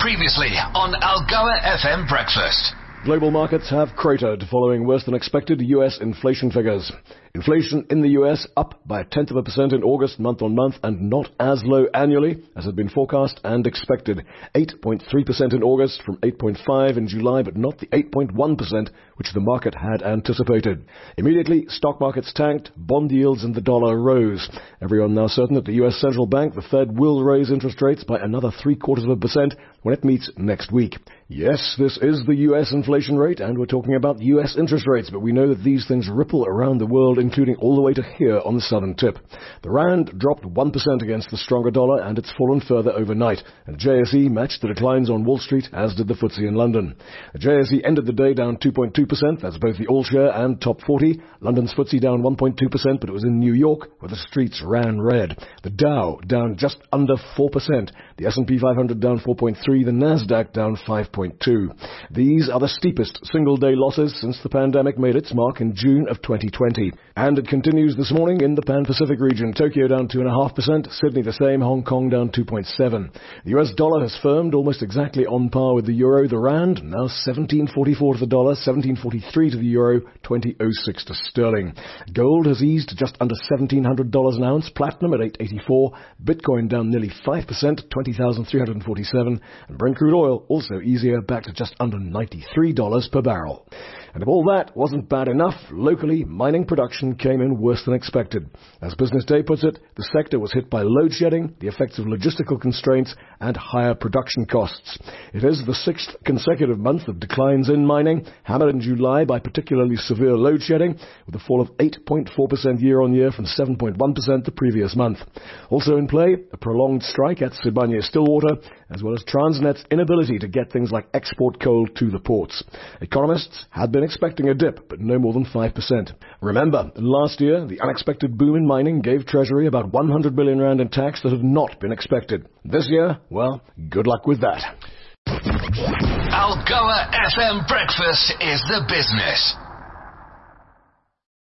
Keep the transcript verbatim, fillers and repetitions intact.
Previously on Algoa F M Breakfast. Global markets have cratered following worse than expected U S inflation figures. Inflation in the U S up by a tenth of a percent in August month on month and not as low annually as had been forecast and expected. eight point three percent in August from eight point five in July, but not the eight point one percent which the market had anticipated. Immediately, stock markets tanked, bond yields and the dollar rose. Everyone now certain that the U S Central Bank, the Fed, will raise interest rates by another three quarters of a percent when it meets next week. Yes, this is the U S inflation rate, and we're talking about U S interest rates, but we know that these things ripple around the world, including all the way to here on the southern tip. The rand dropped one percent against the stronger dollar, and it's fallen further overnight. And J S E matched the declines on Wall Street, as did the F T S E in London. The J S E ended the day down two point two percent, that's both the all-share and top forty. London's F T S E down one point two percent, but it was in New York where the streets ran red. The Dow down just under four percent. The S and P five hundred down four point three, the Nasdaq down five point two. These are the steepest single-day losses since the pandemic made its mark in June of twenty twenty. And it continues this morning in the Pan-Pacific region. Tokyo down two point five percent, Sydney the same, Hong Kong down two point seven. The U S dollar has firmed almost exactly on par with the euro. The rand now seventeen forty-four to the dollar, seventeen forty-three to the euro, twenty oh six to sterling. Gold has eased to just under seventeen hundred dollars an ounce, platinum at eight eighty-four, Bitcoin down nearly five percent, twenty thousand three hundred forty-seven, and Brent crude oil also easier, back to just under ninety-three dollars per barrel. And if all that wasn't bad enough, locally, mining production came in worse than expected. As Business Day puts it, the sector was hit by load shedding, the effects of logistical constraints, and higher production costs. It is the sixth consecutive month of declines in mining, hammered in July by particularly severe load shedding, with a fall of eight point four percent year-on-year from seven point one percent the previous month. Also in play, a prolonged strike at Sibanye-Stillwater, as well as Transnet's inability to get things like export coal to the ports. Economists had been expecting a dip, but no more than five percent. Remember, last year, the unexpected boom in mining gave Treasury about one hundred billion rand in tax that had not been expected. This year, well, good luck with that. Algoa F M Breakfast is the business.